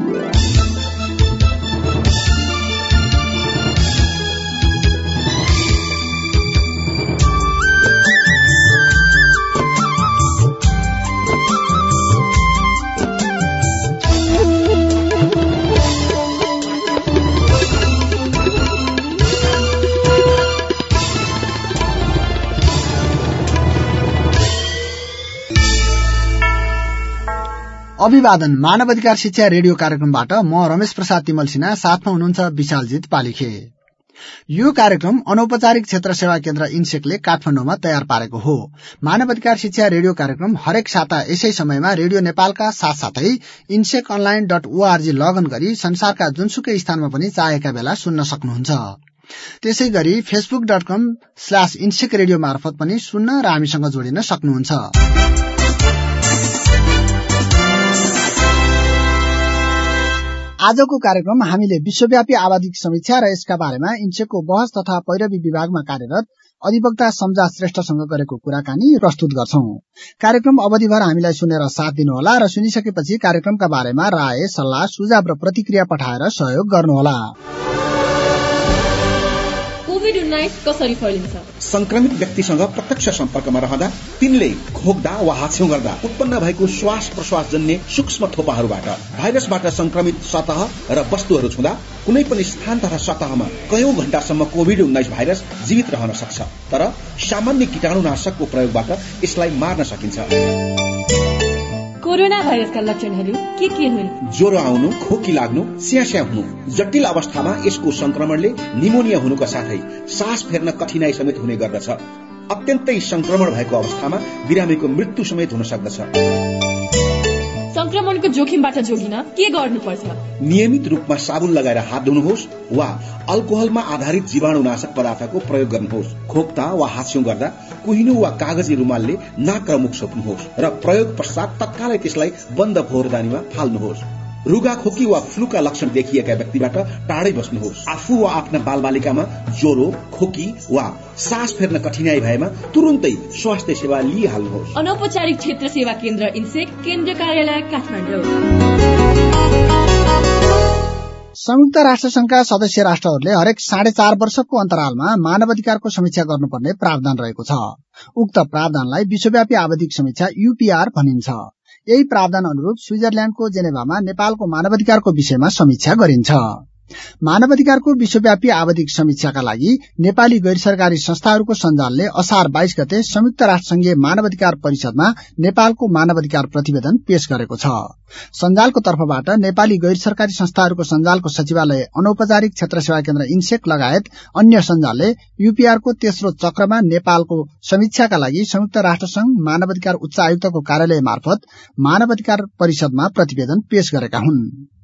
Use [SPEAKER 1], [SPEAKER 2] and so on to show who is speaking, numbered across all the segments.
[SPEAKER 1] अभिवादन मानव अधिकार शिक्षा रेडियो कार्यक्रमबाट म रमेश प्रसाद तिमल सिन्हा, साथमा हुनुहुन्छ विशालजित पालिखे। यो कार्यक्रम अनौपचारिक क्षेत्र सेवा केन्द्र इन्सेकले काठमाडौँमा तयार पारेको हो। मानव अधिकार शिक्षा रेडियो कार्यक्रम हरेक साता यसै समयमा रेडियो नेपालका साथसाथै inseckonline.org लगइन गरी संसारका जुनसुकै स्थानमा पनि चाहेका बेला सुन्न सक्नुहुन्छ। त्यसै गरी facebook.com/insec रेडियो मार्फत पनि सुन्न र हामीसँग जोडिन सक्नुहुन्छ। आजको कार्यक्रम हामीले विश्वव्यापी आबादी समीक्षा र यसका बारेमा इन्सेकको बहस तथा पैरवी विभागमा कार्यरत अधिवक्ता सम्झा श्रेष्ठसँग गरेको कुराकानी प्रस्तुत गर्छौं। कार्यक्रम अवधिभर हामीलाई सुनेर साथ दिनुहोला र सुनिसकेपछि कार्यक्रमका बारेमा राय, सल्लाह, सुझाव र प्रतिक्रिया पठाएर सहयोग गर्नुहोला।
[SPEAKER 2] कोभिड-19 कसरी फैलिन्छ?
[SPEAKER 3] संक्रमित व्यक्तिसँग प्रत्यक्ष सम्पर्कमा रहँदा, तिनले खोक्दा वा हाछ्यौं गर्दा उत्पन्न भएको श्वास प्रश्वास जन्य सूक्ष्म थोपाहरूबाट भाइरसबाट संक्रमित सतह र वस्तुहरू छुँदा कुनै पनि स्थान तथा सतहमा कयौं घण्टासम्म कोभिड-19 भाइरस जीवित रहन सक्छ। तर सामान्य कीटाणुनाशकको प्रयोगबाट यसलाई मार्न सकिन्छ।
[SPEAKER 2] कोरोना भाइरसका लक्षणहरू के हुन्?
[SPEAKER 3] ज्वरो आउनु, खोकी लाग्नु, स्यास्या हुनु। जटिल अवस्थामा यसको संक्रमणले निमोनिया हुनुका साथै सास फेर्न कठिनाई समेत हुने गर्दछ। अत्यन्तै संक्रमण भएको अवस्थामा बिरामीको मृत्यु समेत हुन सक्दछ।
[SPEAKER 2] संक्रमणको जोखिमबाट जोगिन के गर्नुपर्छ?
[SPEAKER 3] नियमित रूपमा साबुन लगाएर हात धुनुहोस् वा अल्कोहलमा आधारित जीवाणुनाशक पदार्थको प्रयोग गर्नुहोस्। खोक्दा वा हाछ्यौं गर्दा कुहिनो वा कागजी रुमालले नाक र मुख छोप्नुहोस् र प्रयोग पश्चात तत्कालै त्यसलाई बन्द फोहोरदानीमा फाल्नुहोस्। रुगा खोकी वा फ्लूका लक्षण देखिएका व्यक्तिबाट टाढै बस्नुहोस्। आफू वा आफ्ना बालबालिकामा ज्वरो, खोकी वा सास फेर्न कठिनाई भएमा तुरुन्तै स्वास्थ्य सेवा लिइहाल्नुहोस्।
[SPEAKER 2] अनौपचारिक क्षेत्र सेवा केन्द्र इन्सेक, केन्द्र कार्यालय काठमाडौँ।
[SPEAKER 1] संयुक्त राष्ट्र संघका सदस्य राष्ट्रहरूले हरेक 4.5 वर्षको अन्तरालमा मानव अधिकारको समीक्षा गर्नुपर्ने प्रावधान रहेको छ। उक्त प्रावधानलाई विश्वव्यापी आवधिक समीक्षा UPR भनिन्छ। यही प्रावधान अनुरूप स्विजरल्याण्डको जेनेभामा नेपालको मानवाधिकारको विषयमा समीक्षा गरिन्छ। मानवाधिकारको विश्वव्यापी आवधिक समीक्षाका लागि नेपाली गैर सरकारी संस्थाहरूको सञ्जालले असार 22 गते संयुक्त राष्ट्र संघीय मानवाधिकार परिषदमा नेपालको मानवाधिकार प्रतिवेदन पेश गरेको छ। सञ्जालको तर्फबाट नेपाली गैर सरकारी संस्थाहरूको सञ्जालको सचिवालय, अनौपचारिक क्षेत्र सेवा केन्द्र इन्सेक लगायत अन्य सञ्जालले UPR को तेस्रो चक्रमा नेपालको समीक्षाका लागि संयुक्त राष्ट्र संघ मानवाधिकार उच्च आयुक्तको कार्यालय मार्फत मानवाधिकार परिषदमा प्रतिवेदन पेश गरेका हुन्।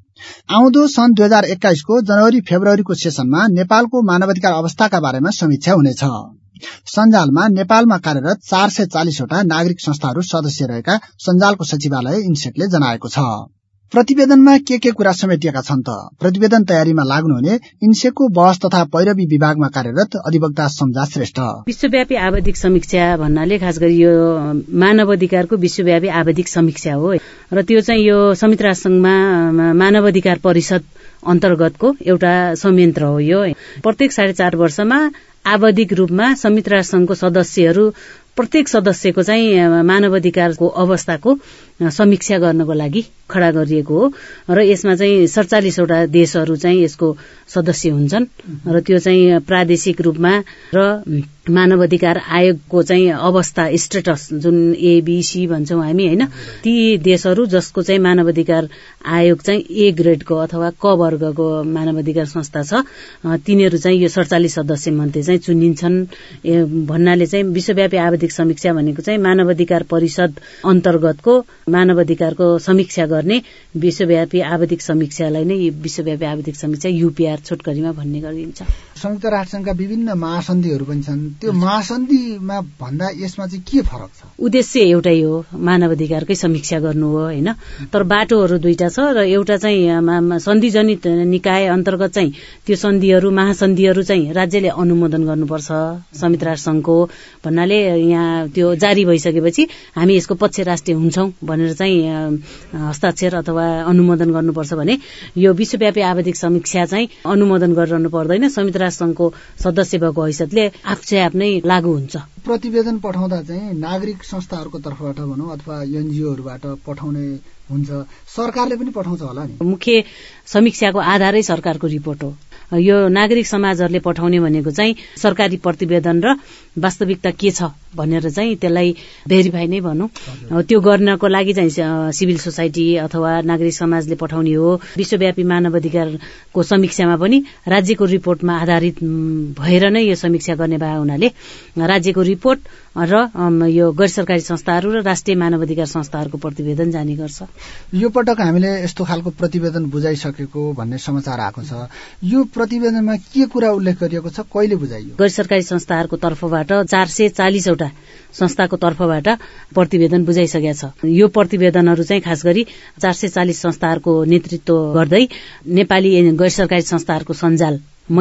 [SPEAKER 1] आउँदो सन् 2021 को जनवरी फेब्रुअरीको सेसनमा नेपालको मानवाधिकार अवस्थाका बारेमा समीक्षा हुनेछ। सञ्जालमा नेपालमा कार्यरत 440 वटा नागरिक संस्थाहरू सदस्य रहेका सञ्जालको सचिवालय इन्सेकले जनाएको छ। प्रतिवेदनमा के कुरा समेटिएका छन् त? प्रतिवेदन तयारीमा लाग्नुहुने इन्सेकको बहस तथा पैरवी विभागमा कार्यरत अधिवक्ता सम्झा श्रेष्ठ।
[SPEAKER 4] विश्वव्यापी आवधिक समीक्षा भन्नाले खास गरी यो मानव अधिकारको विश्वव्यापी आवधिक समीक्षा हो र त्यो चाहिँ यो संयुक्त राष्ट्र संघमा मानव अधिकार परिषद अन्तर्गतको एउटा संयन्त्र हो। यो प्रत्येक 4.5 वर्षमा आवधिक रूपमा संयुक्त राष्ट्र संघको सदस्यहरू प्रत्येक सदस्यको चाहिँ मानव अधिकारको अवस्थाको समीक्षा गर्नको लागि खडा गरिएको हो र यसमा चाहिँ 47 वटा देशहरू चाहिँ यसको सदस्य हुन्छन् र त्यो चाहिँ प्रादेशिक रूपमा र मानव अधिकार आयोगको चाहिँ अवस्था स्टेटस जुन ABC भन्छौं हामी हैन, ती देशहरू जसको चाहिँ मानव अधिकार आयोग चाहिँ A ग्रेडको अथवा क वर्गको मानव अधिकार संस्था छ, तिनीहरू चाहिँ यो 47 सदस्य मध्ये चाहिँ चुनिन्छन् भन्नाले चाहिँ विश्वव्यापी आवधिक समीक्षा भनेको चाहिँ मानव अधिकार परिषद अन्तर्गतको मानव अधिकारको समीक्षा गर्ने विश्वव्यापी आवधिक समीक्षालाई नै विश्वव्यापी आवधिक समीक्षा UPR छोटकरीमा भन्ने गरिन्छ।
[SPEAKER 1] संयुक्त राष्ट्र संघका विभिन्न महासन्धिहरू पनि छन्, त्यो महासन्धिमा भन्दा यसमा चाहिँ के फरक छ?
[SPEAKER 4] उद्देश्य एउटै हो, मानव अधिकारकै समीक्षा गर्नु हो हैन, तर बाटोहरू दुईटा छ र एउटा चाहिँ सन्धिजनित निकाय अन्तर्गत चाहिँ त्यो सन्धिहरू महासन्धिहरू चाहिँ राज्यले अनुमोदन गर्नुपर्छ संयुक्त राष्ट्र संघको भन्नाले यहाँ त्यो जारी भइसकेपछि हामी यसको पक्ष राष्ट्रिय हुन्छौं भनेर चाहिँ हस्ताक्षर अथवा अनुमोदन गर्नुपर्छ भने यो विश्वव्यापी आवधिक समीक्षा चाहिँ अनुमोदन गरिरहनु पर्दैन। संयुक्त राष्ट्र संघको सदस्य भएको हैसियतले आफै नै लागू हुन्छ।
[SPEAKER 1] प्रतिवेदन पठाउँदा चाहिँ नागरिक संस्थाहरूको तर्फबाट भनौं अथवा एनजीओहरूबाट पठाउने हुन्छ, सरकारले पनि पठाउँछ होला नि?
[SPEAKER 4] मुख्य समीक्षाको आधारै सरकारको रिपोर्ट हो। यो नागरिक समाजहरूले पठाउने भनेको चाहिँ सरकारी प्रतिवेदन र वास्तविकता के छ भनेर चाहिँ त्यसलाई भेरिफाई नै भनौं। त्यो गर्नको लागि चाहिँ सिभिल सोसाइटी अथवा नागरिक समाजले पठाउने हो। विश्वव्यापी मानव अधिकारको समीक्षामा पनि राज्यको रिपोर्टमा आधारित भएर नै यो समीक्षा गर्ने भए हुनाले राज्यको रिपोर्ट र यो गैर सरकारी संस्थाहरू र राष्ट्रिय मानव अधिकार संस्थाहरूको प्रतिवेदन जाने गर्छ।
[SPEAKER 1] यो पटक हामीले यस्तो खालको प्रतिवेदन बुझाइसकेको भन्ने समाचार आएको छ। यो प्रतिवेदनमा के कुरा उल्लेख गरिएको छ, कहिले बुझाइयो?
[SPEAKER 4] गैर सरकारी संस्थाहरूको तर्फबाट 440 वटा संस्थाको तर्फबाट प्रतिवेदन बुझाइसकेको छ। यो प्रतिवेदनहरू चाहिँ खास गरी 440 संस्थाहरूको नेतृत्व गर्दै नेपाली गैर सरकारी संस्थाहरूको सञ्जाल,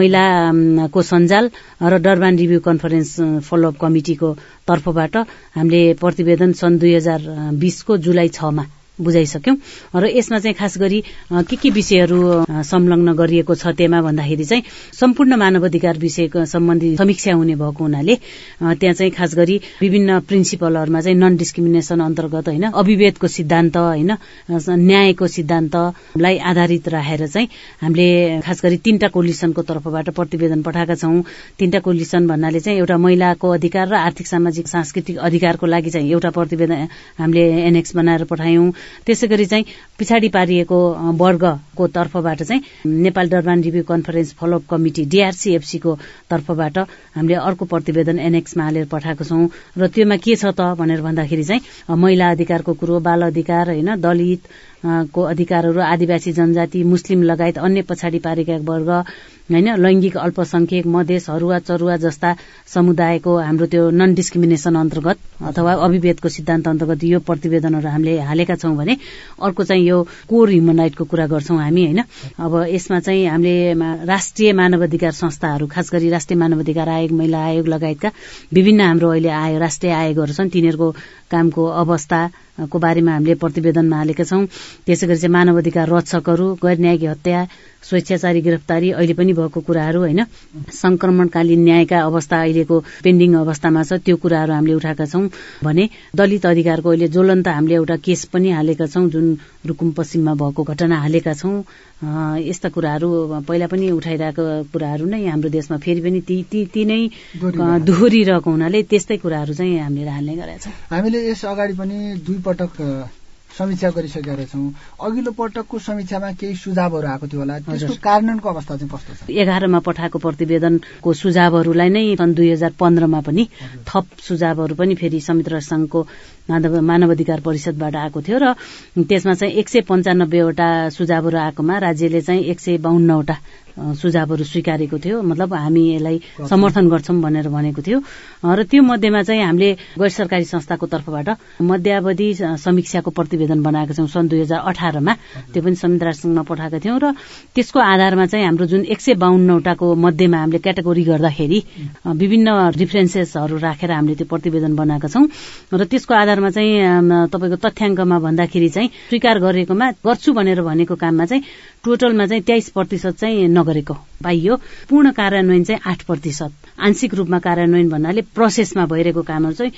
[SPEAKER 4] महिलाको सञ्जाल र डर्बान रिभ्यू कन्फरेन्स फलोअप कमिटिको तर्फबाट हामीले प्रतिवेदन सन् 2020 को जुलाई 6 मा बुझाइसक्यौं र यसमा चाहिँ खास गरी के विषयहरू संलग्न गरिएको छ त्यसमा भन्दाखेरि चाहिँ सम्पूर्ण मानव अधिकार विषयको सम्बन्धी समीक्षा हुने भएको हुनाले त्यहाँ चाहिँ खास गरी विभिन्न प्रिन्सिपलहरूमा चाहिँ नन डिस्क्रिमिनेसन अन्तर्गत हैन, अभिवेदको सिद्धान्त हैन, न्यायको सिद्धान्तलाई आधारित राखेर चाहिँ हामीले खास गरी 3टा कोलिसनको तर्फबाट प्रतिवेदन पठाएका छौं। 3टा कोलिसन भन्नाले चाहिँ एउटा महिलाको अधिकार र आर्थिक सामाजिक सांस्कृतिक अधिकारको लागि चाहिँ एउटा प्रतिवेदन हामीले एनेक्स बनाएर पठायौं। त्यसैगरी चाहिँ पिछाडी पारिएको वर्गको तर्फबाट चाहिँ Nepal Durban review conference follow up committee DRCFC को तर्फबाट हामीले अर्को प्रतिवेदन एनेक्समा हालेर पठाएको छौं र त्योमा के छ त भनेर भन्दाखेरि चाहिँ महिला अधिकारको कुरो, बाल अधिकार हैन, दलित को अधिकारहरू, आदिवासी जनजाति, मुस्लिम लगायत अन्य पछाडी पारेका वर्ग हैन, लैंगिक अल्पसंख्यक, मधेस, हरुवा, चरुवा जस्ता समुदायको हाम्रो त्यो नन डिस्क्रिमिनेसन अन्तर्गत अथवा अभिवेदको सिद्धान्त अन्तर्गत यो प्रतिवेदनहरू हामीले हालेका छौं भने अर्को चाहिँ यो कोर ह्युमन राइटको कुरा गर्छौं हामी हैन। अब यसमा चाहिँ हामीले राष्ट्रिय मानव अधिकार संस्थाहरू, खास गरी राष्ट्रिय मानव अधिकार आयोग, महिला आयोग लगायतका विभिन्न हाम्रो अहिले राष्ट्रिय आयोगहरू छन्, तिनीहरूको कामको अवस्थाको बारेमा हामीले प्रतिवेदनमा हालेका छौं। त्यसैगरी चाहिँ मानव अधिकार रक्षकहरू, गैर न्यायिक हत्या, स्वेच्छाचारी गिरफ्तारी अहिले पनि भएको कुराहरू हैन, संक्रमणकालीन न्यायका अवस्था अहिलेको पेन्डिङ अवस्थामा छ, त्यो कुराहरू हामीले उठाएका छौं भने दलित अधिकारको अहिले ज्वलन्त हामीले एउटा केस पनि हालेका छौं, जुन रुकुम पश्चिममा भएको घटना हालेका छौं। यस्ता कुराहरू पहिला पनि उठाइरहेको कुराहरू नै हाम्रो देशमा फेरि पनि ती नै दोहोरिरहेको हुनाले त्यस्तै कुराहरू चाहिँ हामीले हाल्ने गरेका छौं।
[SPEAKER 1] हामीले यस अगाडि पनि 2 पटक समीक्षा गरिसकेका छौं। अघिल्लो पटकको समीक्षामा केही सुझावहरू आएको थियो होला, त्यसको कार्यान्वयनको अवस्था चाहिँ कस्तो छ?
[SPEAKER 4] 11 मा पठाएको प्रतिवेदनको सुझावहरूलाई नै सन् 2015 मा पनि थप सुझावहरू पनि फेरि संयुक्त राष्ट्र संघको मानव अधिकार परिषदबाट आएको थियो र त्यसमा चाहिँ 195 वटा सुझावहरू आएकोमा राज्यले चाहिँ 152 वटा सुझावहरू स्वीकारेको थियो, मतलब हामी यसलाई समर्थन गर्छौं भनेर भनेको थियो। र त्यो मध्येमा चाहिँ हामीले गैर सरकारी संस्थाको तर्फबाट मध्यावधि समीक्षाको प्रतिवेदन बनाएका छौं सन् 2018 मा, त्यो पनि संयुक्त राष्ट्र संघमा पठाएका थियौं र त्यसको आधारमा चाहिँ हाम्रो जुन 152 वटाको मध्येमा हामीले क्याटेगोरी गर्दाखेरि विभिन्न रिफरेन्सेसहरू राखेर हामीले त्यो प्रतिवेदन बनाएका छौं र त्यसको आधारमा चाहिँ तपाईको तथ्याङ्कमा भन्दाखेरि चाहिँ स्वीकार गरेकोमा गर्छु भनेर भनेको काममा चाहिँ टोटलमा चाहिँ 23% चाहिँ नगरेको पाइयो। पूर्ण कार्यान्वयन चाहिँ 8%, आंशिक रूपमा कार्यान्वयन भन्नाले प्रोसेसमा भइरहेको कामहरू चाहिँ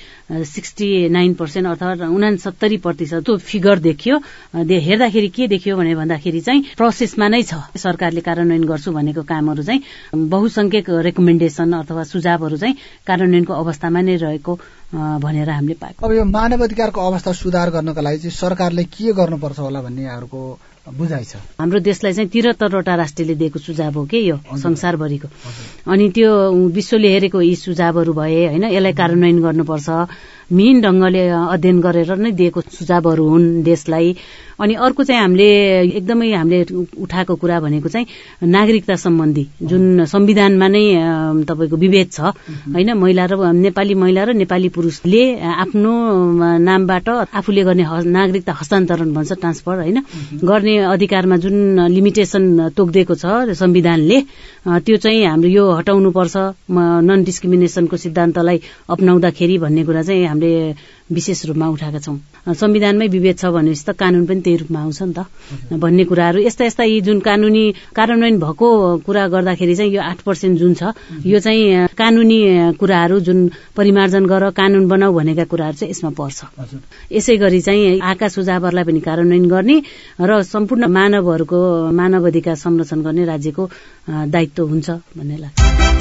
[SPEAKER 4] 69% अथवा 69% त्यो फिगर देखियो। हेर्दाखेरि के देखियो भने भन्दाखेरि चाहिँ प्रोसेसमा नै छ, सरकारले कार्यान्वयन गर्छु भनेको कामहरू चाहिँ बहुसंख्यक रेकमेन्डेसन अथवा सुझावहरू चाहिँ कार्यान्वयनको अवस्थामा नै रहेको भनेर हामीले पाएको।
[SPEAKER 1] अब यो मानव अधिकारको अवस्था सुधार गर्नका लागि चाहिँ सरकारले के गर्नुपर्छ होला भन्ने यहाँहरुको बुझाइ छ?
[SPEAKER 4] हाम्रो देशलाई चाहिँ 73 वटा राष्ट्रले दिएको सुझाव हो के यो संसारभरिको, अनि त्यो विश्वले हेरेको यी सुझावहरू भए हैन, यसलाई कार्यान्वयन गर्नुपर्छ मिहिन ढंगले अध्ययन गरेर नै दिएको सुझावहरू हुन् देशलाई। अनि अर्को चाहिँ हामीले उठाएको कुरा भनेको चाहिँ नागरिकता सम्बन्धी जुन संविधानमा नै तपाईको विभेद छ हैन, नेपाली महिला र नेपाली पुरुषले आफ्नो नामबाट आफूले गर्ने नागरिकता हस्तान्तरण भन्छ ट्रान्सफर हैन गर्ने अधिकारमा जुन लिमिटेसन तोकिदिएको छ संविधानले, त्यो चाहिँ हाम्रो यो हटाउनु पर्छ, नन डिस्क्रिमिनेसनको सिद्धान्तलाई अपनाउँदाखेरि भन्ने कुरा चाहिँ हामीले विशेष रूपमा उठाएका छौं। संविधानमै विभेद छ भनेपछि त कानून पनि त्यही रूपमा आउँछ नि त भन्ने कुराहरू, यस्ता यी जुन कानूनी कार्यान्वयन भएको कुरा गर्दाखेरि चाहिँ यो 8% जुन छ यो चाहिँ कानूनी कुराहरू जुन परिमार्जन गर कानून बनाऊ भनेका कुराहरू चाहिँ यसमा पर्छ। यसै गरी चाहिँ आएका सुझावहरूलाई पनि कार्यान्वयन गर्ने र सम्पूर्ण मानवहरूको मानव अधिकार संरक्षण गर्ने राज्यको दायित्व हुन्छ भन्ने लाग्छ।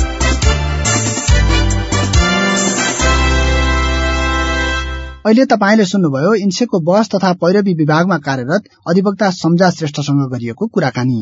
[SPEAKER 1] अहिले तपाईले सुन्नुभयो इन्सेको बस तथा पैरवी विभागमा कार्यरत अधिवक्ता सम्झा श्रेष्ठसँग गरिएको कुराकानी।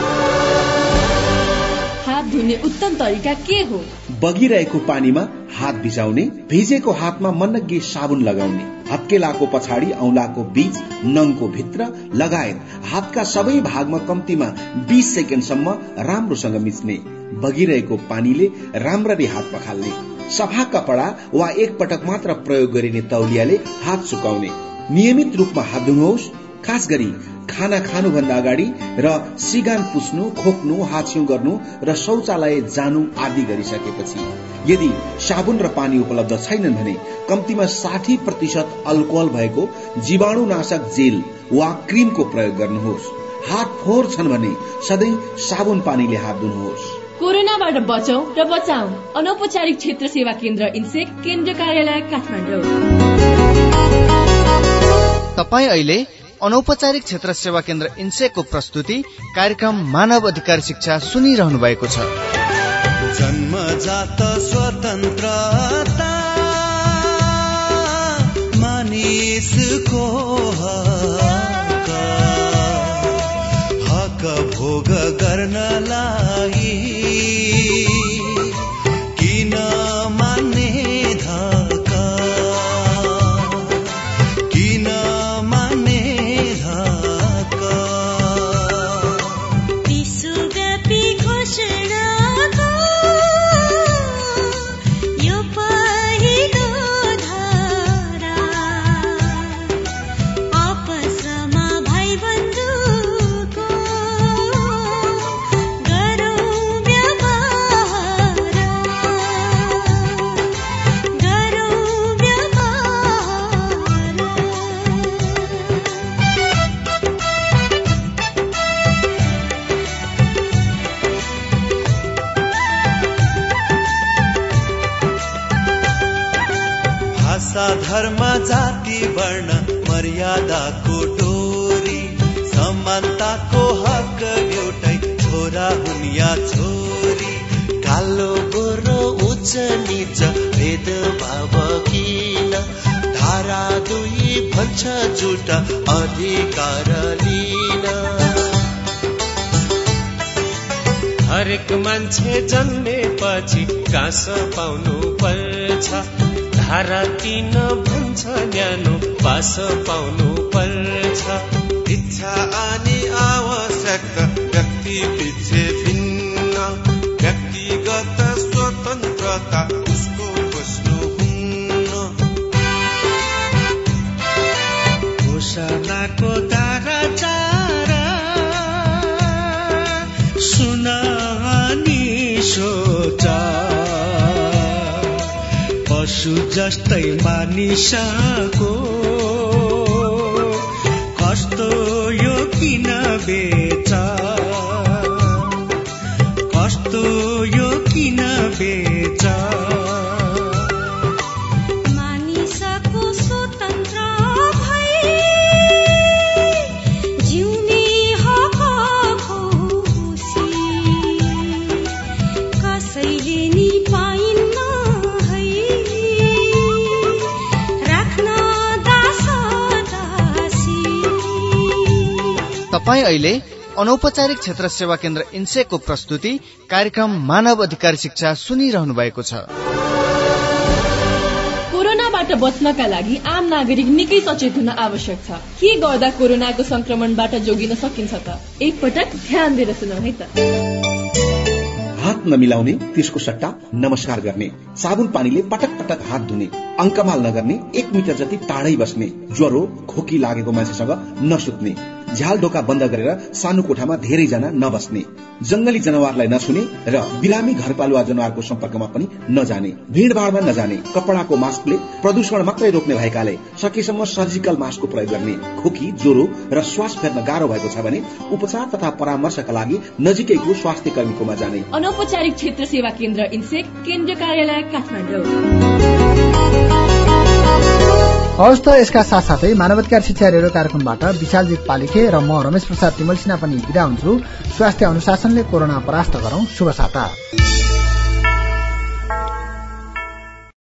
[SPEAKER 2] हात धुने उत्तम तरिका के हो?
[SPEAKER 3] बगिरहेको पानीमा हात भिजाउने, भिजेको हातमा मनग्गे साबुन लगाउने, हत्केलाको पछाडि औंलाको बीच नङको भित्र लगायत हातका सबै भागमा कम्तीमा 20 सेकेन्डसम्म राम्रोसँग मिच्ने, बगिरहेको पानीले राम्ररी हात पखाल्ने, सफा कपडा वा एक पटक मात्र प्रयोग गरिने तौलियाले हात सुकाउने, नियमित रूपमा हात धुनुहोस्, खास गरी खाना खानुभन्दा अगाडि र सिगान पुस्नु, खोक्नु, हाछ्यौं गर्नु र शौचालय जानु आदि गरिसकेपछि। यदि साबुन र पानी उपलब्ध छैनन् भने कम्तीमा 60% अल्कोहल भएको जीवाणुनाशक जेल वा क्रिमको प्रयोग गर्नुहोस्। हात फोहोर छन् भने सधैँ साबुन पानीले हात धुनुहोस्।
[SPEAKER 2] कोरोनाबाट बचौं र बचाऊ। अनौपचारिक क्षेत्र सेवा केन्द्र इन्सेक, केन्द्र कार्यालय काठमाडौँ।
[SPEAKER 5] तपाईँ अहिले अनौपचारिक क्षेत्र सेवा केन्द्र इन्सेकको प्रस्तुति कार्यक्रम मानव अधिकार शिक्षा सुनिरहनु भएको छ।
[SPEAKER 6] जन्मजात स्वतन्त्रता मानिसको हक भोग गर्नलाई किन मान्ने धक्का, किन मान्ने धक्का।
[SPEAKER 7] विश्वव्यापी घोषणाको यो पहिलो धारा, आपसमा भाइबन्धुको गरौँ व्यवहार, गरौँ व्यवहार।
[SPEAKER 6] भाषा, धर्म, जाति, वर्ण, मर्यादाको डोरी, समानताको हक एउटै, छोरा हुन् या छोरी, कालो गोरो उच्च नीच भेदभाव किन, धारा 2 भन्छ जुटा अधिकार लिन।
[SPEAKER 8] हरेक मान्छे जन्मेपछि गाँस पाउनु पर्छ, धारा 3 भन्छ न्यानो बास पाउनु पर्छ।
[SPEAKER 6] इच्छा अनि आवश्यकता व्यक्ति पछि भिन्न, व्यक्तिगत स्वतन्त्रता उसको खोज्नुहुन्न।
[SPEAKER 8] घोषणाको धारा 4 सुन अनि सोच, पशु जस्तै मानिसको कस्तो यो किन बेच, कस्तो यो किन बेच।
[SPEAKER 7] मानिसको स्वतन्त्र भई जिउने हक खुसी कसैले नि पाइन्न है, राख्न दास दासी।
[SPEAKER 5] तपाईँ अहिले अनौपचारिक क्षेत्र सेवा केन्द्र इन्सेकको प्रस्तुति कार्यक्रम मानव अधिकार शिक्षा सुनिरहनु भएको छ।
[SPEAKER 2] कोरोनाबाट कोरोनाबाट बच्नका लागि आम नागरिक निकै सचेत हुन आवश्यक छ। के गर्दा कोरोनाको संक्रमणबाट जोगिन सकिन्छ त? एक पटक ध्यान दिएर सुनौ है त।
[SPEAKER 3] हात नमिलाउने, त्यसको सट्टा नमस्कार गर्ने, साबुन पानीले पटक पटक हात धुने, अङ्कमाल नगर्ने, 1 मिटर जति टाढै बस्ने, ज्वरो खोकी लागेको मान्छेसँग नसुत्ने, झ्याल ढोका बन्द गरेर सानो कोठामा धेरैजना नबस्ने, जंगली जनावरलाई नछुने र बिरामी घरपालुवा जनावरको सम्पर्कमा पनि नजाने, भीड़भाड़मा नजाने, कपडाको मास्कले प्रदूषण मात्रै रोक्ने भएकाले सकेसम्म सर्जिकल मास्कको प्रयोग गर्ने, खोकी, ज्वरो र श्वास फेर्न गाह्रो भएको छ भने उपचार तथा परामर्शका लागि नजिकैको स्वास्थ्य कर्मीकोमा जाने।
[SPEAKER 2] अनौपचारिक क्षेत्र सेवा केन्द्र इन्सेक, केन्द्र कार्यालय काठमाडौँ।
[SPEAKER 1] हवस् त, यसका साथसाथै मानवाधिकार शिक्षा रेडियो कार्यक्रमबाट विशालजीत पालिखे र म रमेश प्रसाद तिमल सिन्हा पनि बिदा हुन्छु। स्वास्थ्य अनुशासनले कोरोना परास्त गरौं। शुभ साता।